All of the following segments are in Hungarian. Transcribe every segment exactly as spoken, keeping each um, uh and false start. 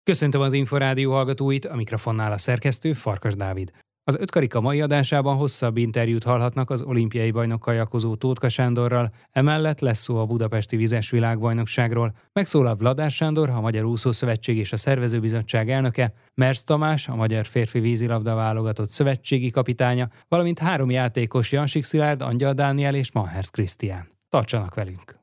Köszöntöm az Inforádió hallgatóit, a mikrofonnál a szerkesztő Farkas Dávid. Az ötkarika mai adásában hosszabb interjút hallhatnak az olimpiai bajnok kajakozó Tótka Sándorral, emellett lesz szó a budapesti vizes világbajnokságról, megszólal Vladár Sándor, a Magyar Úszószövetség és a Szervezőbizottság elnöke, Mersz Tamás, a magyar férfi vízilabda válogatott szövetségi kapitánya, valamint három játékos, Jansik Szilárd, Angyal Dániel és Manhers Krisztián. Tartsanak velünk!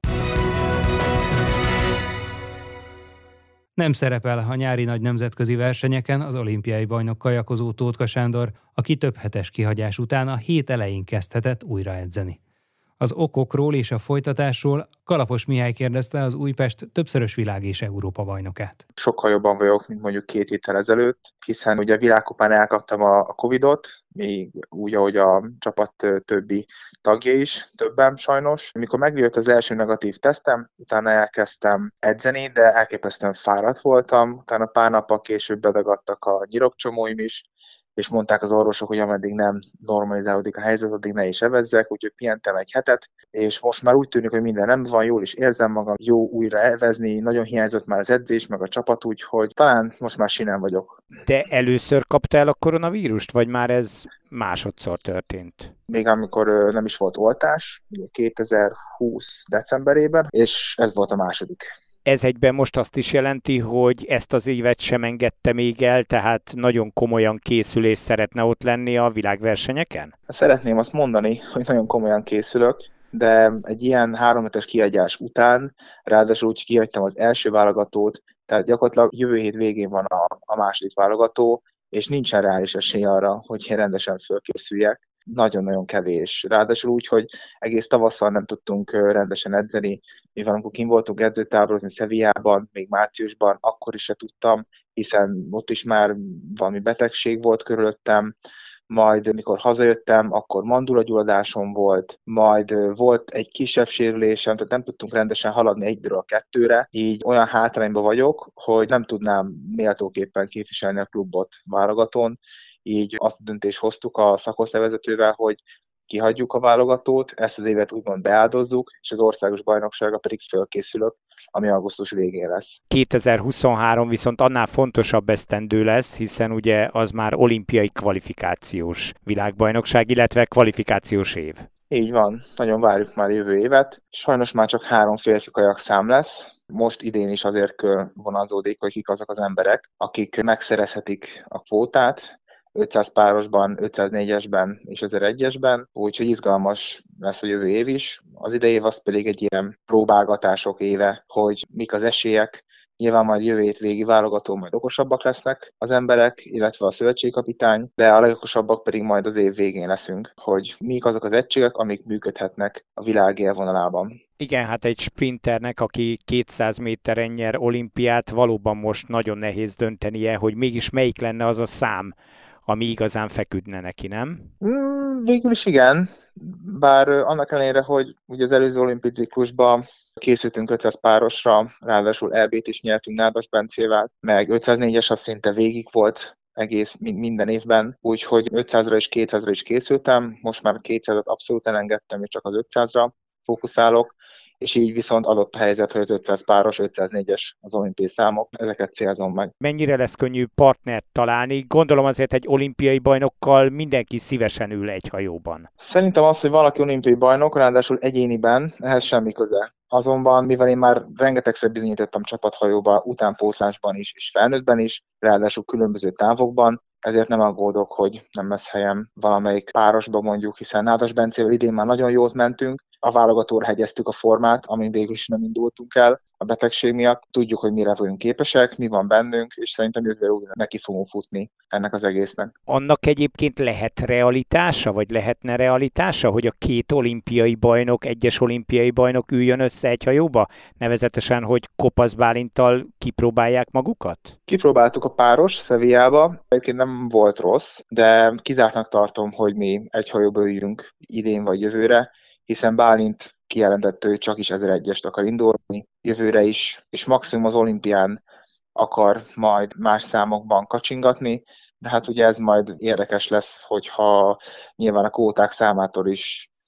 Nem szerepel a nyári nagy nemzetközi versenyeken az olimpiai bajnok kajakozó Tótka Sándor, aki több hetes kihagyás után a hét elején kezdhetett újra edzeni. Az okokról és a folytatásról Kalapos Mihály kérdezte az Újpest többszörös világ- és Európa-bajnokát. Sokkal jobban vagyok, mint mondjuk két héttel ezelőtt, hiszen ugye a világkupán elkaptam a Covidot, még úgy, ahogy a csapat többi tagja is, többen sajnos. Amikor megjött az első negatív tesztem, utána elkezdtem edzeni, de elképesztően fáradt voltam, utána pár nappal később bedagadtak a nyirokcsomóim is, és mondták az orvosok, hogy ameddig nem normalizálódik a helyzet, addig ne is evezzek, úgyhogy pihentem egy hetet, és most már úgy tűnik, hogy minden nem van, jól is érzem magam, jó újra evezni, nagyon hiányzott már az edzés, meg a csapat, úgyhogy talán most már sinen vagyok. Te először kaptál a koronavírust, vagy már ez másodszor történt? Még amikor nem is volt oltás, kétezer-húsz decemberében, és ez volt a második. Ez egyben most azt is jelenti, hogy ezt az évet sem engedte még el, tehát nagyon komolyan készül és szeretne ott lenni a világversenyeken? Szeretném azt mondani, hogy nagyon komolyan készülök, de egy ilyen háromhetes kihagyás után, ráadásul úgy kihagytam az első válogatót, tehát gyakorlatilag jövő hét végén van a, a második válogató, és nincsen reális esély arra, hogy én rendesen fölkészüljek. Nagyon-nagyon kevés. Ráadásul úgy, hogy egész tavasszal nem tudtunk rendesen edzeni, mivel amikor kint voltunk edzőtáborozni Sevillában, még márciusban, akkor is se tudtam, hiszen ott is már valami betegség volt körülöttem, majd mikor hazajöttem, akkor mandulagyulladásom volt, majd volt egy kisebb sérülésem, tehát nem tudtunk rendesen haladni egyről a kettőre, így olyan hátrányban vagyok, hogy nem tudnám méltóképpen képviselni a klubot válogatón, így azt a döntést hoztuk a szakosztályvezetővel, hogy kihagyjuk a válogatót, ezt az évet úgymond beáldozzuk, és az országos bajnokságra pedig fölkészülök, ami augusztus végén lesz. kétezer-huszonhárom viszont annál fontosabb esztendő lesz, hiszen ugye az már olimpiai kvalifikációs világbajnokság, illetve kvalifikációs év. Így van, nagyon várjuk már jövő évet. Sajnos már csak három férfi kajakszám lesz. Most idén is azért vonalzódik, hogy kik azok az emberek, akik megszerezhetik a kvótát, ötszáz párosban, ötszáznégyesben és ezeregyesben, úgyhogy izgalmas lesz a jövő év is. Az idei év az pedig egy ilyen próbálgatások éve, hogy mik az esélyek. Nyilván majd jövő hét végi válogató majd okosabbak lesznek az emberek, illetve a szövetségkapitány, de a legokosabbak pedig majd az év végén leszünk, hogy mik azok az egységek, amik működhetnek a világ élvonalában. Igen, hát egy sprinternek, aki kétszáz méteren nyer olimpiát, valóban most nagyon nehéz döntenie, hogy mégis melyik lenne az a szám, ami igazán feküdne neki, nem? Mm, végül is igen, bár annak ellenére, hogy ugye az előző olimpiai ciklusban készültünk ötszáz párosra, ráadásul é bét is nyertünk Nádas Bencével, meg ötszáznégyes az szinte végig volt egész minden évben, úgyhogy ötszázra és kétszázra is készültem, most már kétszázat abszolút elengedtem, és csak az ötszázra fókuszálok, és így viszont adott a helyzet, hogy az ötszáz páros, ötszáznégyes az olimpiai számok, ezeket célzom meg. Mennyire lesz könnyű partnert találni? Gondolom azért egy olimpiai bajnokkal mindenki szívesen ül egy hajóban. Szerintem az, hogy valaki olimpiai bajnok, ráadásul egyéniben, ehhez semmi köze. Azonban, mivel én már rengetegszer bizonyítottam csapathajóba, utánpótlásban is, és felnőttben is, ráadásul különböző távokban, ezért nem aggódok, hogy nem lesz helyem valamelyik párosba mondjuk, hiszen Nádas Bencével idén már nagyon jót mentünk, a válogatóra hegyeztük a formát, amin végül is nem indultunk el a betegség miatt. Tudjuk, hogy mire vagyunk képesek, mi van bennünk, és szerintem jövőre úgy neki fogunk futni ennek az egésznek. Annak egyébként lehet realitása, vagy lehetne realitása, hogy a két olimpiai bajnok, egyes olimpiai bajnok üljön össze egy hajóba? Nevezetesen, hogy Kopasz Bálinttal kipróbálják magukat? Kipróbáltuk a páros Sevillába, egyébként nem volt rossz, de kizártnak tartom, hogy mi egy hajóba üljünk idén vagy jövőre, hiszen Bálint kijelentette, hogy csak is ezeregyest akar indulni jövőre is, és maximum az olimpián akar majd más számokban kacsingatni, de hát ugye ez majd érdekes lesz, hogyha nyilván a kvóták számától is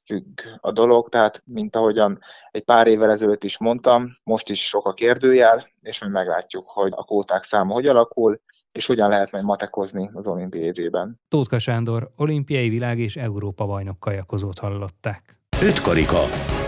függ a dolog, tehát mint ahogyan egy pár évvel ezelőtt is mondtam, most is sok a kérdőjel, és majd meglátjuk, hogy a kvóták száma hogy alakul, és hogyan lehet majd matekozni az olimpiai évében. Tóth Sándor olimpiai világ és Európa bajnok kajakozót hallották. Ötkarika.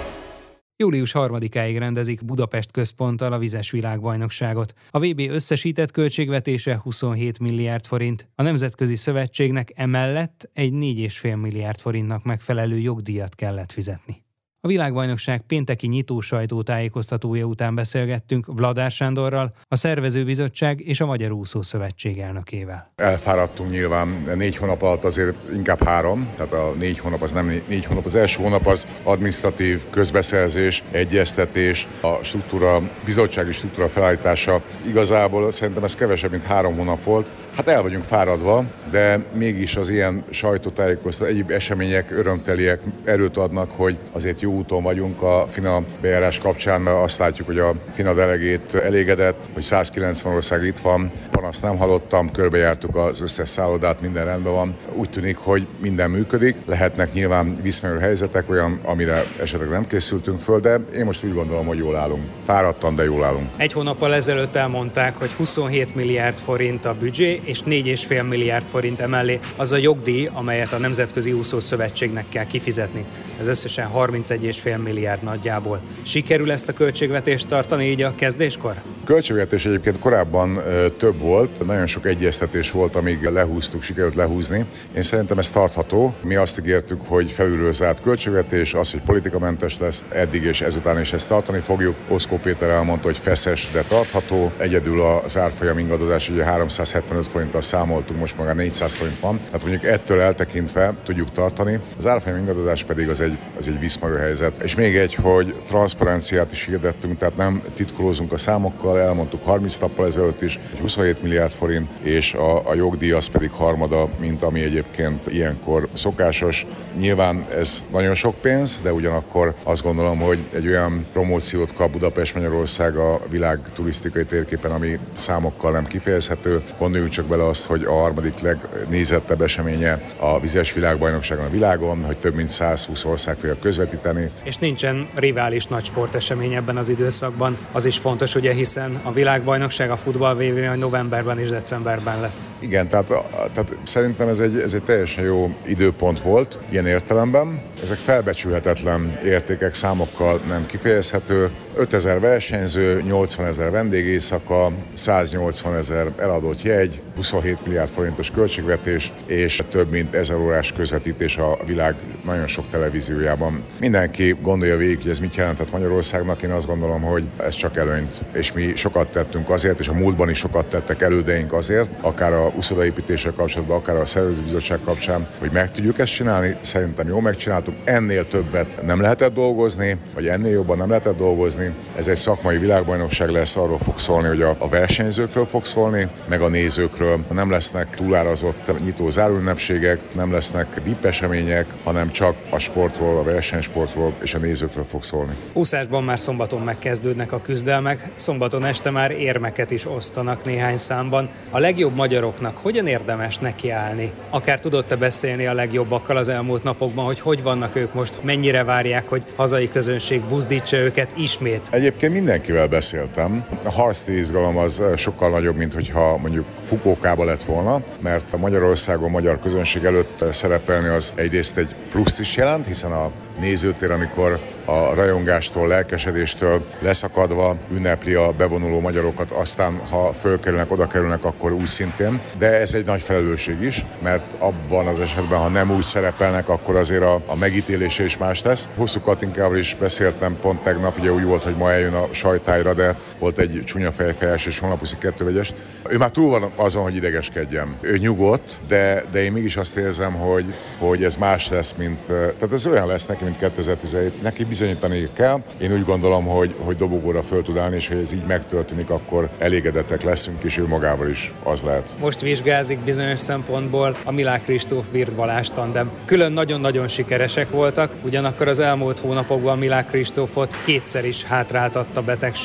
július harmadikáig rendezik Budapest központtal a vizes világbajnokságot. A vé bé összesített költségvetése huszonhét milliárd forint. A Nemzetközi Szövetségnek emellett egy négy egész öt milliárd forintnak megfelelő jogdíjat kellett fizetni. A világbajnokság pénteki nyitó sajtótájékoztatója után beszélgettünk Vladár Sándorral, a szervezőbizottság és a Magyar Úszó Szövetség elnökével. Elfáradtunk nyilván négy hónap alatt, azért inkább három, tehát a négy hónap az nem négy hónap. Az első hónap az adminisztratív közbeszerzés, egyeztetés, a struktúra, bizottsági struktúra felállítása. Igazából szerintem ez kevesebb, mint három hónap volt. Hát el vagyunk fáradva, de mégis az ilyen sajtótájékoztató, egyéb események örömteliek, erőt adnak, hogy azért jó úton vagyunk a FINA bejárás kapcsán, mert azt látjuk, hogy a FINA delegét elégedett, hogy százkilencven ország itt van, panaszt nem hallottam, körbejártuk az összes szállodát, minden rendben van. Úgy tűnik, hogy minden működik, lehetnek nyilván viszonylag helyzetek, olyan, amire esetleg nem készültünk föl, de én most úgy gondolom, hogy jól állunk. Fáradtan, de jól állunk. Egy hónappal ezelőtt elmondták, hogy huszonhét milliárd forint a büdzsé, és négy egész öt milliárd forint emellé az a jogdíj, amelyet a Nemzetközi Úszó Szövetségnek kell kifizetni. Ez összesen harmincegy egész öt milliárd nagyjából. Sikerül ezt a költségvetést tartani így a kezdéskor? A költségvetés egyébként korábban ö, több volt, nagyon sok egyeztetés volt, amíg lehúztuk, sikerült lehúzni. Én szerintem ez tartható. Mi azt ígértük, hogy felülről zárt költségvetés, az, hogy politikamentes lesz eddig és ezután is ezt tartani fogjuk. Oszkó Péter elmondta, hogy feszes, de tartható. Egyedül az árfolyam ingadozás, ugye háromszázhetvenöt forinttal számoltunk, most maga négyszáz forint van. Tehát mondjuk ettől eltekintve tudjuk tartani. Az árfolyam ingadozás pedig az egy, az egy viszmarő helyzet. És még egy, hogy transzparenciát is hirdettünk, tehát nem titkolózunk a számokkal, elmondtuk harminc nappal ezelőtt is, hogy huszonhét milliárd forint, és a, a jogdíj az pedig harmada, mint ami egyébként ilyenkor szokásos. Nyilván ez nagyon sok pénz, de ugyanakkor azt gondolom, hogy egy olyan promóciót kap Budapest Magyarország a világ turisztikai térképen, ami számokkal nem kifejezhető. Gondoljunk csak bele azt, hogy a harmadik legnézettebb eseménye a vizes világbajnokságon a világon, hogy több mint százhúsz ország fogja közvetíteni. És nincsen rivális nagy sportesemény ebben az időszakban. Az is fontos, ugye, hiszen a világbajnokság, a futball vé bé novemberben és decemberben lesz. Igen, tehát, tehát szerintem ez egy, ez egy teljesen jó időpont volt ilyen értelemben. Ezek felbecsülhetetlen értékek, számokkal nem kifejezhető. ötezer versenyző, nyolcvanezer vendégészaka, száznyolcvanezer eladott jegy, huszonhét milliárd forintos költségvetés, és több mint ezer órás közvetítés a világ nagyon sok televíziójában. Mindenki gondolja végig, hogy ez mit jelentett Magyarországnak. Én azt gondolom, hogy ez csak előnyt. És mi sokat tettünk azért, és a múltban is sokat tettek elődeink azért, akár a uszodaépítéssel kapcsolatban, akár a szervezőbizottság kapcsán, hogy meg tudjuk ezt csinálni. Szerintem jól megcsináltuk. Ennél többet nem lehetett dolgozni, vagy ennél jobban nem lehetett dolgozni. Ez egy szakmai világbajnokság lesz, arról fog szólni, hogy a, a versenyzőkről fog szólni, meg a nézőkről. Nem lesznek túlárazott nyitó záróünnepségek, nem lesznek vé i pé események, hanem csak a sportról, a versenysportról és a nézőkről fog szólni. Úszásban már szombaton megkezdődnek a küzdelmek, szombaton este már érmeket is osztanak néhány számban. A legjobb magyaroknak hogyan érdemes nekiállni? Akár tudott-e beszélni a legjobbakkal az elmúlt napokban, hogy hogy vannak ők most, mennyire várják, hogy hazai közönség buzdítsa őket ismét? Egyébként mindenkivel beszéltem. A harci izgalom az sokkal nagyobb, mint hogyha mondjuk Fukuokában lett volna, mert a Magyarországon magyar közönség előtt szerepelni az egyrészt egy pluszt is jelent, hiszen a nézőtér, amikor a rajongástól, lelkesedéstől leszakadva ünnepli a bevonuló magyarokat, aztán ha fölkerülnek, oda kerülnek, akkor úgy szintén. De ez egy nagy felelősség is, mert abban az esetben, ha nem úgy szerepelnek, akkor azért a, a megítélése is más lesz. Hosszú Katinkával is beszéltem pont tegnap, ugye úgy volt, hogy ma eljön a sajtájra, de volt egy csúnya fejfejes és honlapuszi kettővegyes. Ő már túl van azon, hogy idegeskedjem. Ő nyugodt, de, de én mégis azt érzem, hogy, hogy ez más lesz, mint... Tehát ez olyan lesz neki, mint kétezer-tizenhét. Neki bizonyítani kell. Én úgy gondolom, hogy, hogy dobogóra föl tud állni, és hogy ez így megtörténik, akkor elégedettek leszünk, és ő magával is az lehet. Most vizsgázik bizonyos szempontból a Milák Kristóf Wirth Balázs tandem. Külön nagyon-nagyon sikeresek voltak, ugyanakkor az elmúlt hónapokban Milák Kristófot kétszer is hátráltatta betegség.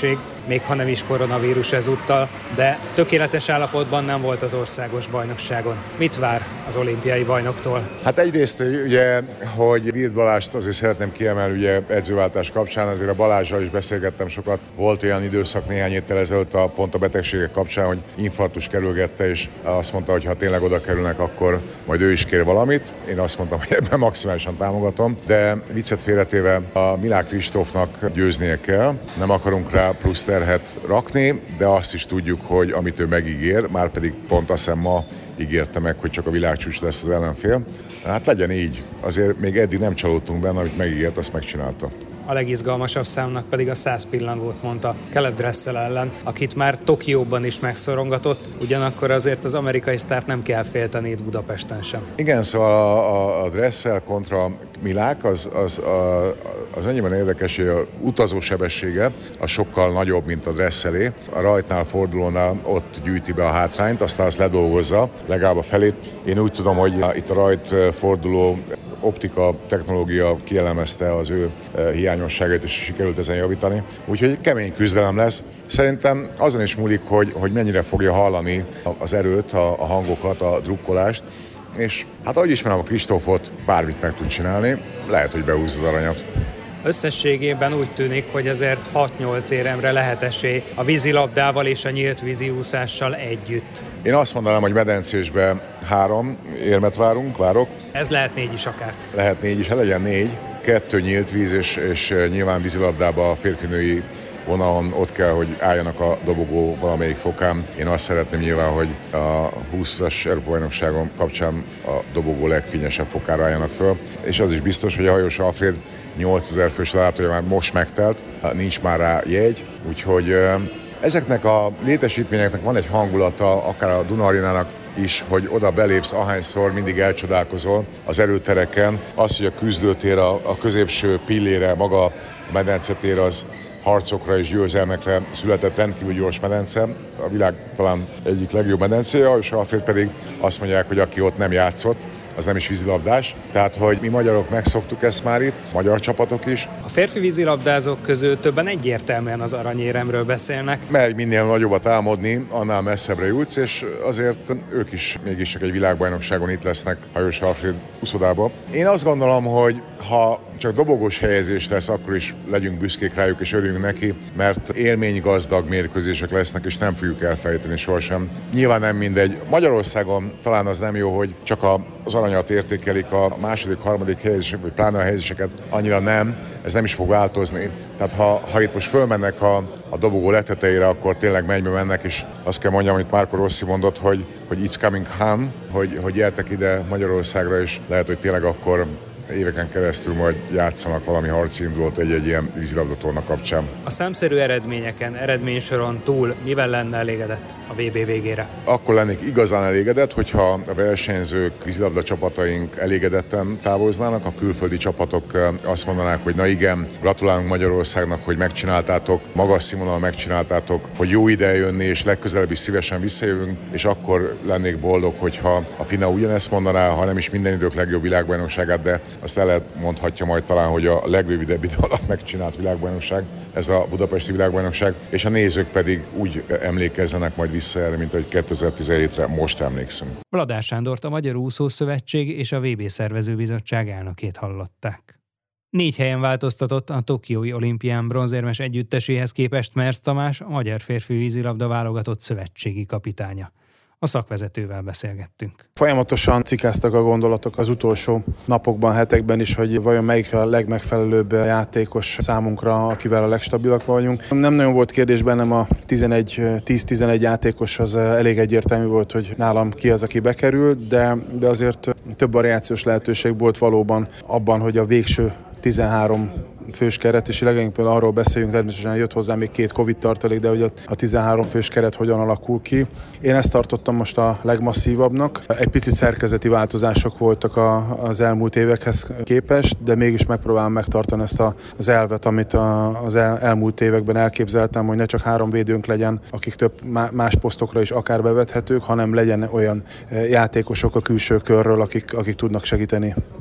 még ha nem is koronavírus ezúttal, de tökéletes állapotban nem volt az országos bajnokságon. Mit vár az olimpiai bajnoktól? Hát egyrészt ugye, hogy Virth Balást azért szeretném kiemelni ugye edzőváltás kapcsán, azért a Balázsral is beszélgettem sokat. Volt olyan időszak néhány héttel ezelőtt a pont a betegségek kapcsán, hogy infarktus kerülgette, és azt mondta, hogy ha tényleg oda kerülnek, akkor majd ő is kér valamit. Én azt mondtam, hogy ebben maximálisan támogatom, de viccet félretéve a Milák Kristófnak győznie kell. Nem akarunk rá plusz terhet rakni, de azt is tudjuk, hogy amit ő megígér, már pedig pont azt hiszem ma ígérte meg, hogy csak a világcsúcs lesz az ellenfél. Hát legyen így. Azért még eddig nem csalódtunk benne, amit megígért, azt megcsinálta. A legizgalmasabb számnak pedig a száz pillangót mondta Caleb Dressel ellen, akit már Tokióban is megszorongatott, ugyanakkor azért az amerikai sztárt nem kell félteni itt Budapesten sem. Igen, szóval a, a, a Dressel kontra Milák az, az, a, az annyiban érdekes, hogy a utazósebessége az sokkal nagyobb, mint a Dresselé. A rajtnál, fordulónál ott gyűjti be a hátrányt, aztán azt ledolgozza, legalább a felét. Én úgy tudom, hogy itt a rajt forduló optika technológia kielemezte az ő hiányosságait, és sikerült ezen javítani. Úgyhogy kemény küzdelem lesz. Szerintem azon is múlik, hogy, hogy mennyire fogja hallani az erőt, a, a hangokat, a drukkolást. És hát ahogy ismerem a Kristófot, bármit meg tud csinálni, lehet, hogy behúzza az aranyat. Összességében úgy tűnik, hogy azért hat-nyolc éremre lehet esély a vízilabdával és a nyílt víziúszással együtt. Én azt mondanám, hogy medencésben három érmet várunk, várok. Ez lehet négy is akár. Lehet négy is, hát legyen négy. Kettő nyílt víz, és, és nyilván vízilabdában a férfinői vonalon ott kell, hogy álljanak a dobogó valamelyik fokán. Én azt szeretném nyilván, hogy a húszas Európa-bajnokságon kapcsán a dobogó legfényesebb fokára álljanak föl. És az is biztos, hogy a Hajós Alfréd nyolcezer fős látója már most megtelt, nincs már rá jegy, úgyhogy ezeknek a létesítményeknek van egy hangulata, akár a Duna Arénának is, hogy oda belépsz, ahányszor mindig elcsodálkozol az erőtereken. Az, hogy a küzdőtér, a, a középső pillére, maga a medencetér az harcokra és győzelmekre született rendkívül gyors medence. A világ talán egyik legjobb medencéje, és Alfréd pedig azt mondják, hogy aki ott nem játszott, az nem is vízilabdás. Tehát, hogy mi magyarok megszoktuk ezt már itt, magyar csapatok is. A férfi vízilabdázók közül többen egyértelműen az aranyéremről beszélnek. Mert minél nagyobbat álmodni, annál messzebbre jutsz, és azért ők is mégis csak egy világbajnokságon itt lesznek Hajós Alfréd uszodába. Én azt gondolom, hogy ha csak dobogós helyezés lesz, akkor is legyünk büszkék rájuk és örüljünk neki, mert élménygazdag mérkőzések lesznek, és nem fogjuk elfelejteni sohasem. Nyilván nem mindegy. Magyarországon talán az nem jó, hogy csak az aranyat értékelik, a második, harmadik helyezések, vagy pláne a helyezéseket annyira nem, ez nem is fog változni. Tehát ha, ha itt most fölmennek a, a dobogó letetejére, akkor tényleg mennybe mennek, és azt kell mondjam, amit Marco Rossi mondott, hogy, hogy it's coming home, hogy, hogy gyertek ide Magyarországra, és lehet, hogy tényleg akkor éveken keresztül majd játszanak valami harci indulót egy-egy ilyen vízilabdatorna kapcsán. A számszerű eredményeken, eredménysoron túl mivel lenne elégedett a vé bé végére? Akkor lennék igazán elégedett, hogyha a versenyzők, vízilabda csapataink elégedetten távoznának, a külföldi csapatok azt mondanák, hogy na igen, gratulálunk Magyarországnak, hogy megcsináltátok, magas színvonalon megcsináltátok, hogy jó ide jönni, és legközelebb is szívesen visszajövünk, és akkor lennék boldog, hogyha a FINA ugyanezt mondaná, ha nem is minden idők legjobb világbajnokságát, de azt el lehet mondhatja majd talán, hogy a legrövidebb idő alatt megcsinált világbajnokság, ez a budapesti világbajnokság, és a nézők pedig úgy emlékezzenek majd vissza erre, mint ahogy kétezer-tizenhétre most emlékszünk. Vladár Sándort, a Magyar Úszószövetség és a vé bé Szervezőbizottság elnökét hallották. Négy helyen változtatott a tokiói olimpián bronzérmes együtteséhez képest Mersz Tamás, a magyar férfi vízilabda válogatott szövetségi kapitánya. A szakvezetővel beszélgettünk. Folyamatosan cikáztak a gondolatok az utolsó napokban, hetekben is, hogy vajon melyik a legmegfelelőbb játékos számunkra, akivel a legstabilak vagyunk. Nem nagyon volt kérdés bennem, a tíz-tizenegy játékos az elég egyértelmű volt, hogy nálam ki az, aki bekerült, de, de azért több variációs lehetőség volt valóban abban, hogy a végső tizenhárom fős keret, és leginkább arról beszéljünk, természetesen jött hozzá még két Covid tartalék, de hogy a tizenhárom fős keret hogyan alakul ki. Én ezt tartottam most a legmasszívabbnak. Egy picit szerkezeti változások voltak a, az elmúlt évekhez képest, de mégis megpróbálom megtartani ezt a, az elvet, amit a, az el, elmúlt években elképzeltem, hogy ne csak három védőnk legyen, akik több más posztokra is akár bevethetők, hanem legyen olyan játékosok a külső körről, akik, akik tudnak segíteni.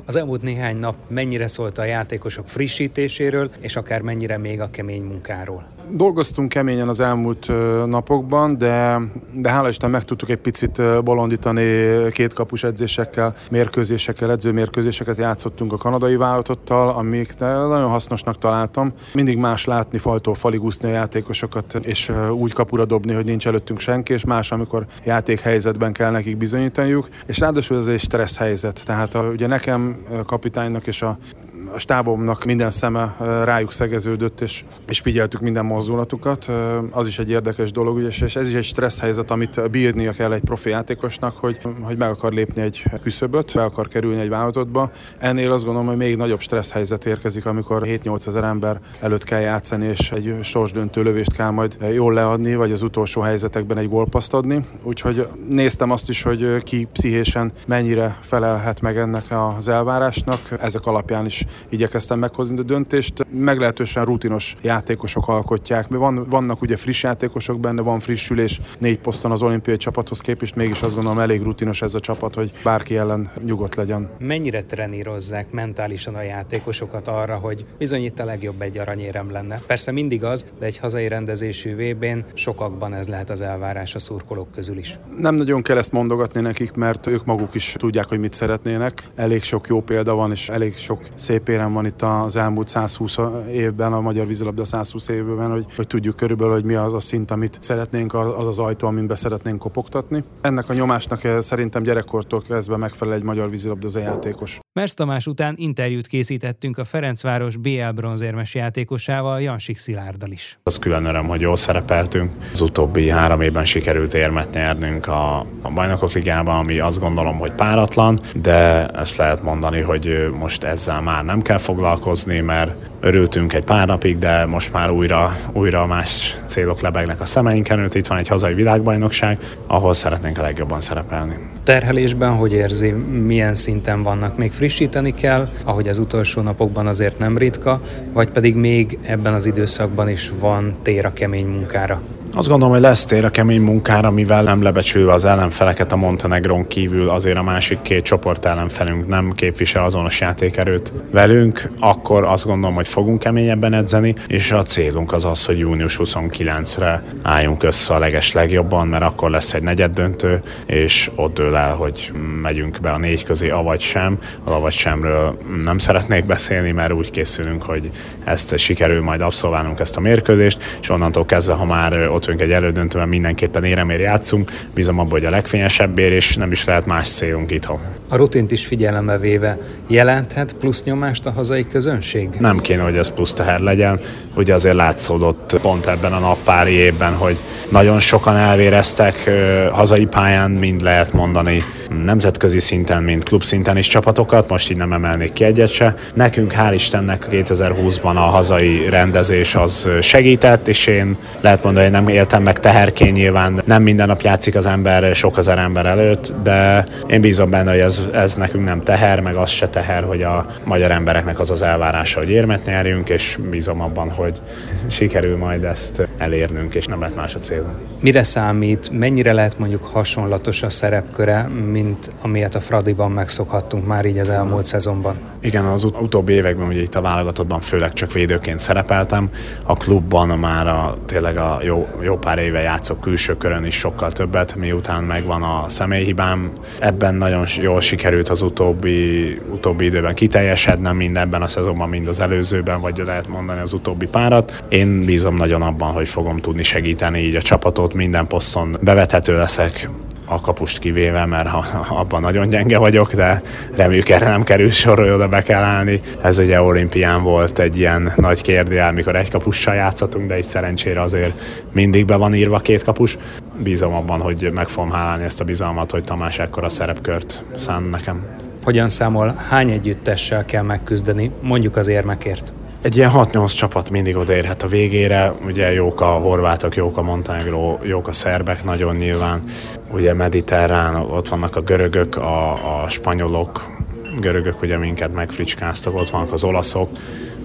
Az elmúlt néhány nap mennyire szólt a játékosok frissítéséről, és akár mennyire még a kemény munkáról? Dolgoztunk keményen az elmúlt napokban, de, de hála Isten meg tudtuk egy picit bolondítani két kapus edzésekkel, mérkőzésekkel, edzőmérkőzéseket játszottunk a kanadai válogatottal, amik nagyon hasznosnak találtam. Mindig más látni, faltól falig úszni a játékosokat, és úgy kapura dobni, hogy nincs előttünk senki, és más, amikor játékhelyzetben kell nekik bizonyítaniuk, és ráadásul ez egy stressz helyzet. Tehát a, ugye nekem, kapitánynak és a A stábomnak minden szeme rájuk szegeződött, és, és figyeltük minden mozdulatukat. Az is egy érdekes dolog, és ez is egy stressz helyzet, amit bírnia kell egy profi játékosnak, hogy, hogy meg akar lépni egy küszöböt, be akar kerülni egy válogatottba. Ennél azt gondolom, hogy még nagyobb stressz helyzet érkezik, amikor hét-nyolc ezer ember előtt kell játszani, és egy sorsdöntő lövést kell majd jól leadni, vagy az utolsó helyzetekben egy gólpasszt adni. Úgyhogy néztem azt is, hogy ki pszichésen mennyire felelhet meg ennek az elvárásnak. Ezek alapján is igyekeztem meghozni a döntést. Meglehetősen rutinos játékosok alkotják. Van, vannak ugye friss játékosok benne, van frissülés négy poszton az olimpiai csapathoz képest, mégis azt gondolom elég rutinos ez a csapat, hogy bárki ellen nyugodt legyen. Mennyire trenírozzák mentálisan a játékosokat arra, hogy bizony itt a legjobb egy aranyérem lenne? Persze mindig az, de egy hazai rendezésű vé bén sokakban ez lehet az elvárás a szurkolók közül is. Nem nagyon kell ezt mondogatni nekik, mert ők maguk is tudják, hogy mit szeretnének. Elég sok jó példa van, és elég sok szép érem van itt az elmúlt százhúsz évben, a magyar vízilabda százhúsz évben, hogy, hogy tudjuk körülbelül, hogy mi az a szint, amit szeretnénk, az az ajtó, amin be szeretnénk kopogtatni. Ennek a nyomásnak szerintem gyerekkortól kezdve megfelel egy magyar vízilabdázó játékos. Mersz Tamás után interjút készítettünk a Ferencváros bé el bronzérmes játékosával, Jansik Szilárddal is. Az külön öröm, hogy jól szerepeltünk. Az utóbbi három évben sikerült érmet nyernünk a, a Bajnokok Ligában, ami azt gondolom, hogy páratlan, de ezt lehet mondani, hogy most ezzel már nem kell foglalkozni, mert örültünk egy pár napig, de most már újra, újra más célok lebegnek a szemeinken. Itt van egy hazai világbajnokság, ahol szeretnénk a legjobban szerepelni. Terhelésben hogy érzi, milyen szinten vannak? Még frissíteni kell, ahogy az utolsó napokban azért nem ritka, vagy pedig még ebben az időszakban is van tér a kemény munkára? Azt gondolom, hogy lesz tér a kemény munkára, mivel nem lebecsülve az ellenfeleket a Montenegron kívül, azért a másik két csoport ellenfelünk nem képvisel azonos játékerőt velünk, akkor azt gondolom, hogy fogunk keményebben edzeni, és a célunk az az, hogy június huszonkilencedikére álljunk össze a leges legjobban, mert akkor lesz egy negyeddöntő, és ott dől el, hogy megyünk be a négy közé, avagy sem. A avagy semről nem szeretnék beszélni, mert úgy készülünk, hogy ezt sikerül majd abszolválnunk ezt a mérkőzést, és onnantól kezdve, ha már ott vagyunk egy elődöntőben, mindenképpen éremért játszunk, bízom abban, hogy a legfényesebbért, és nem is lehet más célunk itthon. A rutint is figyelembe véve jelenthet plusz nyomást a hazai közönség? Nem kéne, hogy ez plusz teher legyen. Ugye azért látszódott pont ebben a nappári évben, hogy nagyon sokan elvéreztek hazai pályán, mind lehet mondani nemzetközi szinten, mint klubszinten is csapatokat, most így nem emelnék ki egyet se. Nekünk hál' Istennek kétezer-húszban a hazai rendezés az segített, és én lehet mondani, hogy nem éltem meg teherként, nyilván nem minden nap játszik az ember sok ezer ember előtt, de én bízom benne, hogy ez, ez nekünk nem teher, meg az se teher, hogy a magyar embereknek az az elvárása, hogy érmet nyerjünk, és bízom abban, hogy sikerül majd ezt elérnünk, és nem lett más a célunk. Mire számít, mennyire lehet mondjuk hasonlatos a szerepköre, mint amilyet a Fradiban megszokhattunk már így az elmúlt szezonban? Igen, az ut- utóbbi években ugye itt a válogatottban főleg csak védőként szerepeltem, a klubban már a, tényleg a jó, jó pár éve játszok külső körön is sokkal többet, miután megvan a személyhibám. Ebben nagyon jól sikerült az utóbbi, utóbbi időben kiteljesednem, mind ebben a szezonban, mind az előzőben, vagy lehet mondani az utóbbi párat. Én bízom nagyon abban, hogy fogom tudni segíteni így a csapatot, minden poszton bevethető leszek, a kapust kivéve, mert ha, abban nagyon gyenge vagyok, de reméljük erre nem kerül sor, hogy oda be kell állni. Ez ugye olimpián volt egy ilyen nagy kérdőjel, mikor egy kapussal játszhatunk, de itt szerencsére azért mindig be van írva két kapus. Bízom abban, hogy meg fogom hálálni ezt a bizalmat, hogy Tamás ekkora szerepkört szán nekem. Hogyan számol, hány együttessel kell megküzdeni, mondjuk az érmekért? Egy ilyen hat-nyolc csapat mindig odaérhet a végére, ugye jók a horvátok, jók a Montenegro, jók a szerbek nagyon nyilván, ugye mediterrán, ott vannak a görögök, a, a spanyolok, görögök ugye minket megfricskáztak, ott vannak az olaszok,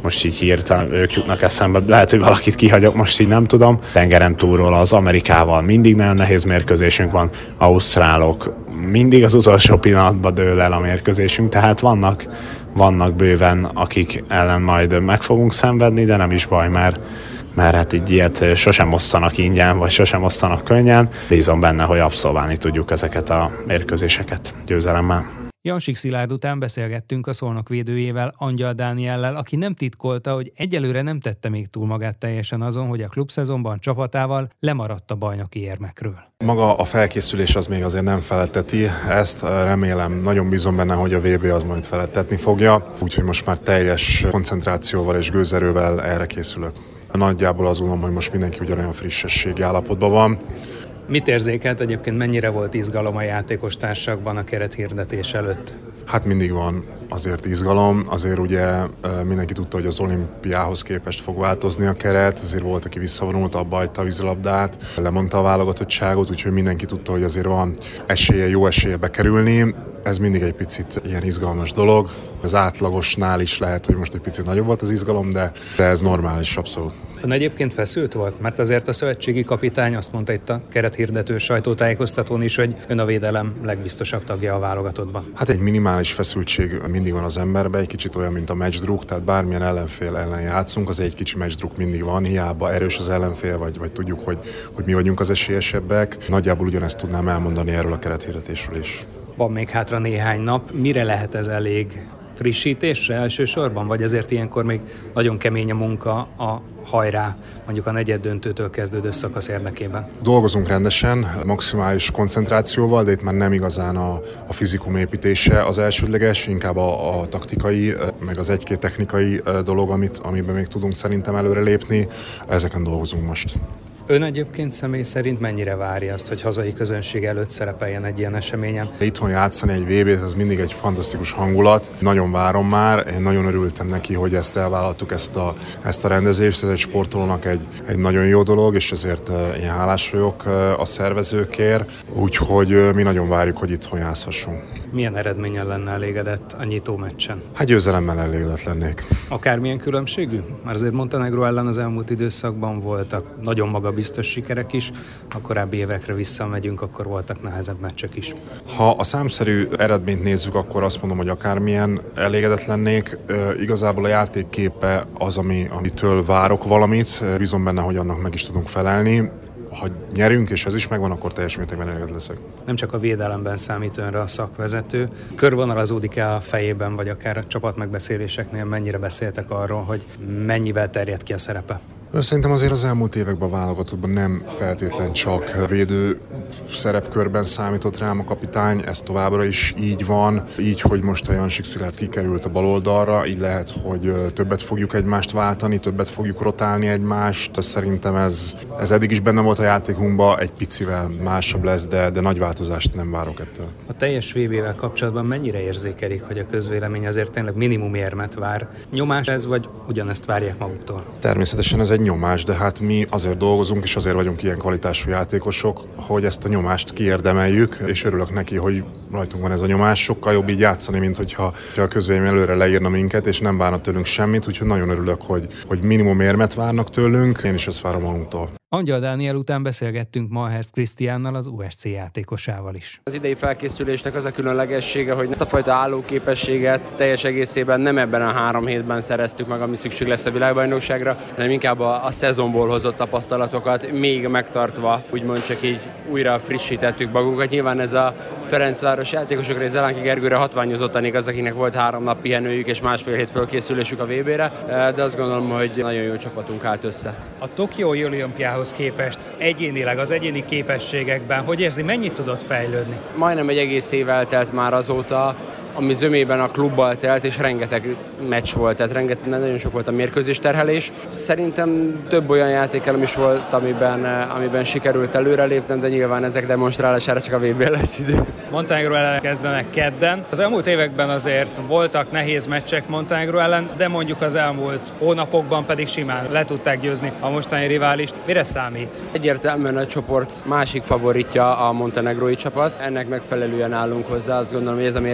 most így hirtelen ők jutnak eszembe, lehet, hogy valakit kihagyok, most így nem tudom. Tengeren túlról az Amerikával mindig nagyon nehéz mérkőzésünk van, ausztrálok, mindig az utolsó pillanatban dől el a mérkőzésünk, tehát vannak, vannak bőven, akik ellen majd meg fogunk szenvedni, de nem is baj, mert mert hát így ilyet sosem osztanak ingyen, vagy sosem osztanak könnyen. Bízom benne, hogy abszolválni tudjuk ezeket a mérkőzéseket győzelemmel. Jansik Szilárd után beszélgettünk a Szolnok védőjével, Angyal Dániellel, aki nem titkolta, hogy egyelőre nem tette még túl magát teljesen azon, hogy a klubszezonban csapatával lemaradt a bajnoki érmekről. Maga a felkészülés az még azért nem feletteti ezt, remélem, nagyon bízom benne, hogy a vé bé az majd felettetni fogja, úgyhogy most már teljes koncentrációval és gőzerővel erre készülök. Nagyjából azt gondolom, hogy most mindenki ugyanolyan frissességi állapotban van. Mit érzékelt egyébként, mennyire volt izgalom a játékos társakban a kerethirdetés előtt? Hát mindig van azért izgalom, azért ugye mindenki tudta, hogy az olimpiához képest fog változni a keret, azért volt, aki visszavonult, abba hagyta a vízilabdát, lemondta a válogatottságot, úgyhogy mindenki tudta, hogy azért van esélye, jó esélye bekerülni. Ez mindig egy picit ilyen izgalmas dolog. Az átlagosnál is lehet, hogy most egy picit nagyobb volt az izgalom, de, de ez normális, abszolút. Ön egyébként feszült volt? Mert azért a szövetségi kapitány azt mondta itt a kerethirdető sajtótájékoztatón is, hogy ön a védelem legbiztosabb tagja a válogatottban. Hát egy minimális feszültség mindig van az emberben, egy kicsit olyan, mint a matchdruk, tehát bármilyen ellenfél ellen játszunk, az egy kicsi matchdruk mindig van, hiába erős az ellenfél, vagy, vagy tudjuk, hogy, hogy mi vagyunk az esélyesebbek. Nagyjából ugyanezt tudnám elmondani erről a kerethirdetésről is. Van még hátra néhány nap. Mire lehet ez elég? Frissítésre elsősorban? Vagy azért ilyenkor még nagyon kemény a munka a hajrá, mondjuk a negyeddöntőtől kezdődő szakasz érdekében? Dolgozunk rendesen, maximális koncentrációval, de itt már nem igazán a, a fizikum építése az elsődleges, inkább a, a taktikai, meg az egy-két technikai dolog, amit, amiben még tudunk szerintem előre lépni. Ezeken dolgozunk most. Ön egyébként személy szerint mennyire várja azt, hogy hazai közönség előtt szerepeljen egy ilyen eseményen? Itthon játszani egy vé bét, ez mindig egy fantasztikus hangulat. Nagyon várom már, én nagyon örültem neki, hogy ezt elvállaltuk, ezt a, ezt a rendezést. Ez egy sportolónak egy, egy nagyon jó dolog, és ezért én hálás vagyok a szervezőkért. Úgyhogy mi nagyon várjuk, hogy itthon játszhassunk. Milyen eredménnyel lenne elégedett a nyitó meccsen? Hát győzelemmel elégedett lennék. Akármilyen különbségű? Már azért Montenegro ellen az elmúlt időszakban voltak nagyon magabiztos sikerek is, a korábbi évekre visszamegyünk, akkor voltak nehezebb meccsek is. Ha a számszerű eredményt nézzük, akkor azt mondom, hogy akármilyen elégedett lennék. Igazából a játékképe az, ami, amitől várok valamit. Bízom benne, hogy annak meg is tudunk felelni. Ha nyerünk, és ez is megvan, akkor teljes mértékben elégedett leszek. Nem csak a védelemben számít önre a szakvezető. Körvonalazódik-e a fejében, vagy akár a csapatmegbeszéléseknél mennyire beszéltek arról, hogy mennyivel terjed ki a szerepe? Szerintem azért az elmúlt években a válogatottban nem feltétlen csak védő szerepkörben számított rám a kapitány, ez továbbra is így van. Így, hogy most a Jansik Szilárd kikerült a bal oldalra, így lehet, hogy többet fogjuk egymást váltani, többet fogjuk rotálni egymást. Szerintem ez, ez eddig is benne volt a játékunkban, egy picivel másabb lesz, de, de nagy változást nem várok ettől. A teljes vé bével kapcsolatban mennyire érzékelik, hogy a közvélemény azért tényleg minimum érmet vár? Nyomás ez, vagy ugyanezt várják maguktól? Természetesen ez egy nyomás, de hát mi azért dolgozunk, és azért vagyunk ilyen kvalitású játékosok, hogy ezt a nyomást kiérdemeljük, és örülök neki, hogy rajtunk van ez a nyomás. Sokkal jobb így játszani, mint hogyha a közvélemény előre leírna minket, és nem várna tőlünk semmit, úgyhogy nagyon örülök, hogy, hogy minimum érmet várnak tőlünk, én is ezt várom magunktól. Angyal Dániel után beszélgettünk Malherz Krisztiánnal, az u es cé játékosával is. Az idei felkészülésnek az a különlegessége, hogy ezt a fajta állóképességet teljes egészében nem ebben a három hétben szereztük meg, ami szükség lesz a világbajnokságra, hanem inkább a, a szezonból hozott tapasztalatokat még megtartva, úgymond csak így újra frissítettük magunkat. Nyilván ez a Ferencváros játékosokra és Zelánki Gergőre hatványozottan igaz, akinek volt három nap pihenőjük és másfél hét fölkészülésük a vé bére, de azt gondolom, hogy nagyon jó csapatunk állt össze. A tokiói olimpiához képest egyénileg az egyéni képességekben, hogy érzi, mennyit tudott fejlődni? Majdnem egy egész év eltelt már azóta, ami zömében a klubbal telt, és rengeteg meccs volt, tehát rengeteg, nagyon sok volt a mérkőzésterhelés. Szerintem több olyan játékelem is volt, amiben, amiben sikerült előrelépnem, de nyilván ezek demonstrálására csak a vé bén lesz idő. Montenegro ellen kezdenek kedden. Az elmúlt években azért voltak nehéz meccsek Montenegro ellen, de mondjuk az elmúlt hónapokban pedig simán le tudták győzni a mostani riválist. Mire számít? Egyértelműen a csoport másik favoritja a montenegrói csapat. Ennek megfelelően állunk hozzá, azt gondolom, hogy ez a mérkőzés fog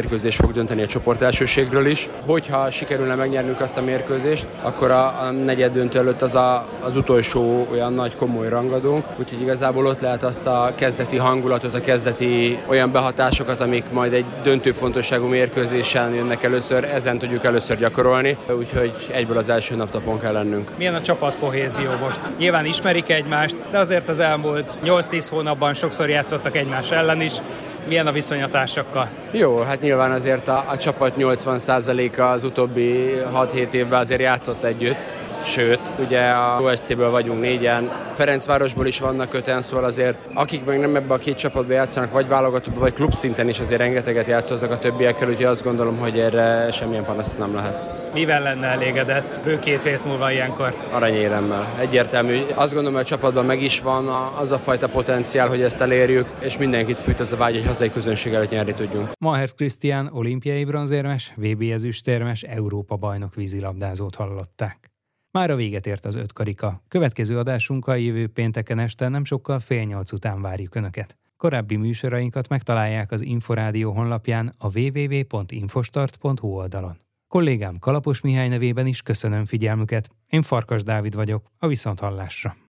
fog dönteni a csoportelsőségről is. Hogyha sikerülne megnyernünk azt a mérkőzést, akkor a, a negyed döntő előtt az a, az utolsó olyan nagy komoly rangadónk, úgyhogy igazából ott lehet azt a kezdeti hangulatot, a kezdeti olyan behatásokat, amik majd egy döntő fontosságú mérkőzésen jönnek először, ezen tudjuk először gyakorolni, úgyhogy egyből az első naptapon kell lennünk. Milyen a csapatkohézió most? Nyilván ismerik egymást, de azért az elmúlt nyolc-tíz hónapban sokszor játszottak egymás ellen is. Milyen a viszony a társakkal? Jó, hát nyilván azért a, a csapat nyolcvan százaléka az utóbbi hat-hét évben azért játszott együtt. Sőt, ugye a o es cé-ből vagyunk négyen, Ferencvárosból is vannak öten, szóval azért akik meg nem ebbe a két csapatba játszanak, vagy válogatottban, vagy klubszinten is azért rengeteget játszottak a többiekkel, úgyhogy azt gondolom, hogy erre semmilyen panasz nem lehet. Mivel lenne elégedett bő két hét múlva ilyenkor? Aranyéremmel. Egyértelmű. Azt gondolom, hogy a csapatban meg is van az a fajta potenciál, hogy ezt elérjük, és mindenkit fűt az a vágy, hogy hazai közönség előtt nyerni tudjunk. Maherz Krisztián olimpiai bronzérmes, vé bé ezüstérmes, Európa bajnok vízilabdázót hallották. Mára véget ért az öt karika. Következő adásunkkal jövő pénteken este nem sokkal fél nyolc után várjuk Önöket. Korábbi műsorainkat megtalálják az Inforádió honlapján a double-u double-u double-u pont infostart pont hu oldalon. Kollégám Kalapos Mihály nevében is köszönöm figyelmüket. Én Farkas Dávid vagyok, a viszonthallásra.